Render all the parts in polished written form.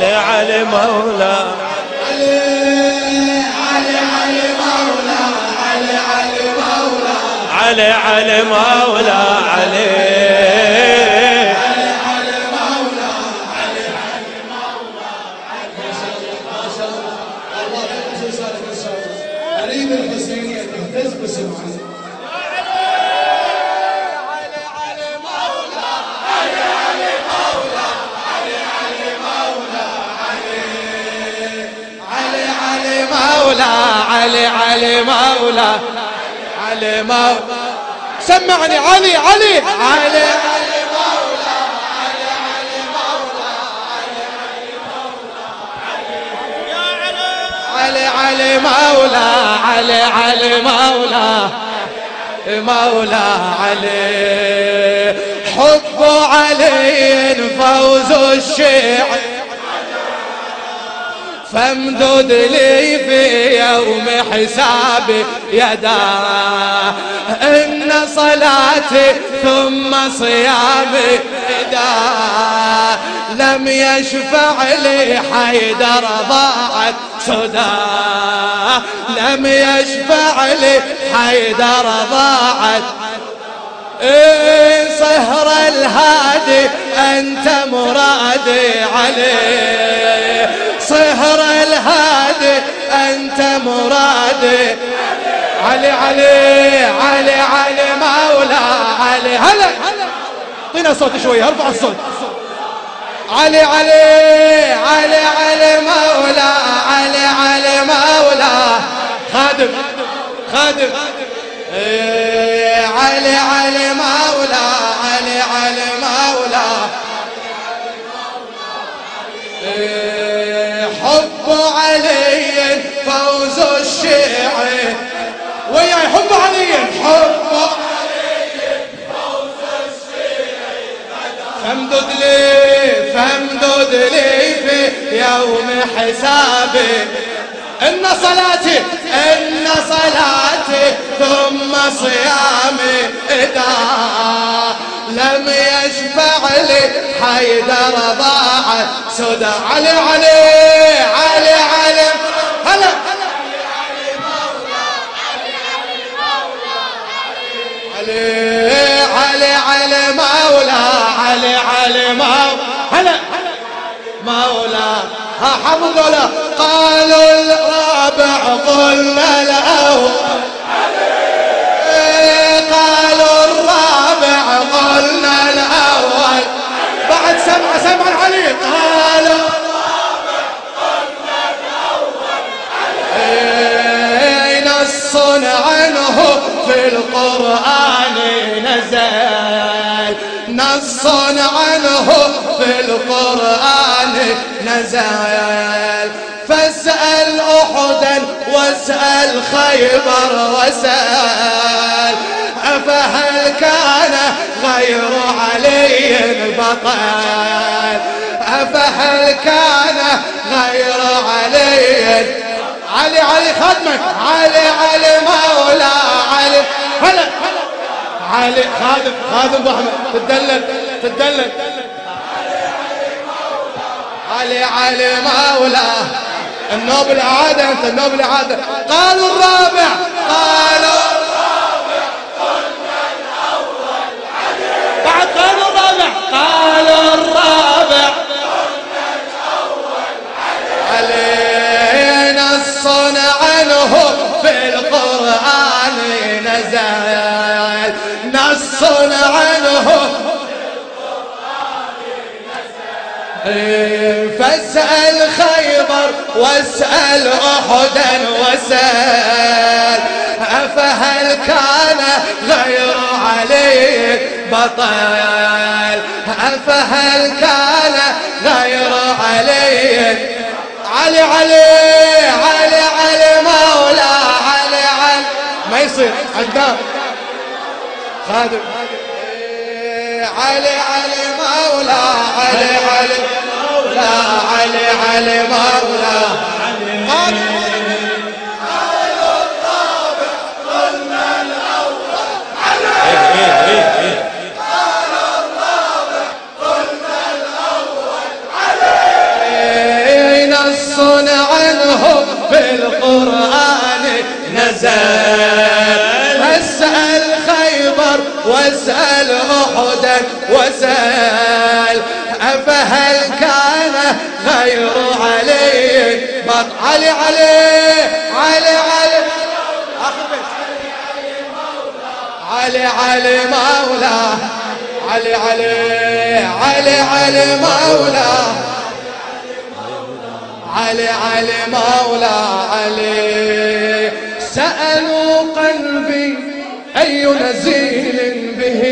علي علي مولا علي علي مولا أريد الحسينية تهتز بسمعة علي علي مولا علي مولا سمعني علي علي علي علي مولا علي علي مولا علي علي مولا علي علي مولا مولا علي حب علي فوز الشيعي فامدد لي في يوم حسابي يدا إن صلاتي ثم صيامي إذا لم يشفع لي حيدر ضاعت سدى لم يشفع لي حيدر ضاعت صهر الهادي أنت مرادي عليه صهر الهادي أنت مرادي علي علي علي علي مولا علي هلا اعطينا صوت شوية ارفع الصوت علي علي علي علي مولا علي علي مولا خادم خادم علي علي مولا علي علي مولا حب علي فوز الشيعي وياي حب علي حب علي فوز الشيعي فامدد لي في يوم حسابي إن صلاتي ثم صيامي إذا لم يشفع لي حيدر ضاعت سدى علي علي علي علي هلا علي علي علي مولا علي علي مولا هلا مولا ها حفظوا قالوا الرابع قلنا الأول قالوا الرابع قلنا الأول بعد سمع علي قالوا الرابع قلنا الأول نص عنه في القرآن نزل نص عنه في القرآن نزل فاسأل أحدا واسأل خيبر واسأل أفهل كان غير علي بطل أفهل كان غير علي علي خدمك علي مولا علي هلا علي خادم أحمد تدلل علي مولا النوب العادة أنت النوب العادة قالوا الرابع قلنا الأول بعد قالوا الرابع قلنا الأول علي نص عنه في القرآن نزل نص عنه فاسأل خيبر واسأل أحدا واسأل أفهل كان غير علي بطل أفهل كان غير علي علي مولا علي ما يصير عدنان خادم علي مولا علي مولا قالوا الرابع قلنا الأول قالوا الرابع قلنا الأول بالقرآن نزل. اسأل خيبر واسأل أحدا واسأل أفهل كان غير علي علي علي علي علي علي مولاه علي علي علي علي مولاه علي علي مولاه علي. سألوا قلبي أي نزيل به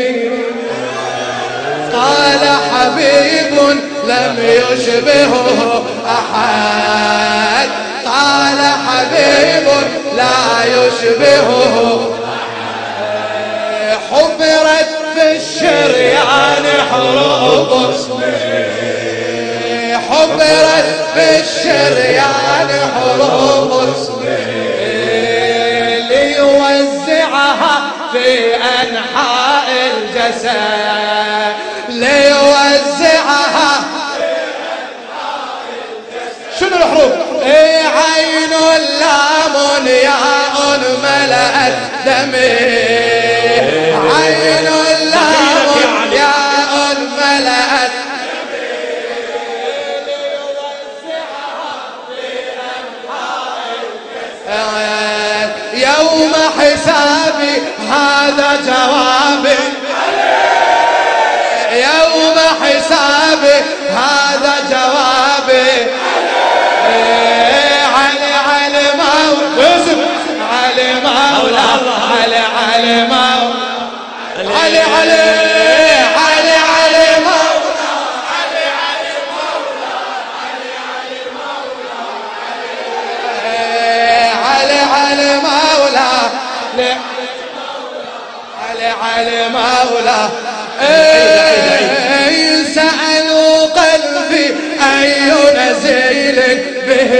قال حبيب لم يشبهه أحد. قال حبيب لا يشبهه أحد. حفرت في الشريان حروب اسمه. حفرت في الشريان حروب اسمه ليوزعها في أنحاء الجسد. ليوزعها في أنحاء الجسد. شنو الحروف؟ عين لام ياء ملأت دمي. عين لام ياء ملأت يوم حسابي هذا جوابي. يوم حسابي هذا جوابي. علي علي مولى علي مولى علي علي مولى علي علي علي علي مولى علي علي مولى علي علي مولى علي علي مولى. سألوا قلبي أي نزيل به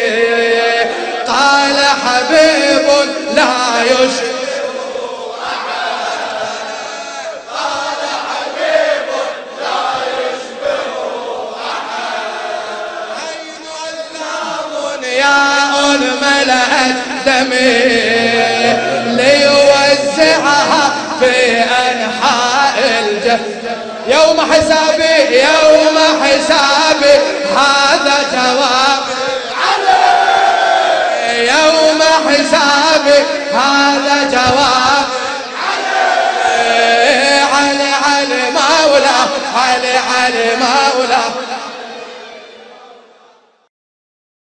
قال حبيب لا يشبهه أحد. قال حبيب لا يشبهه أحد. عين لام ياء ملأت دمي ليوزعها في أنحاء الجسد. يوم حسابي يوم حسابي هذا جوابي. يوم حسابي هذا جوابي. علي علي مولى علي علي مولى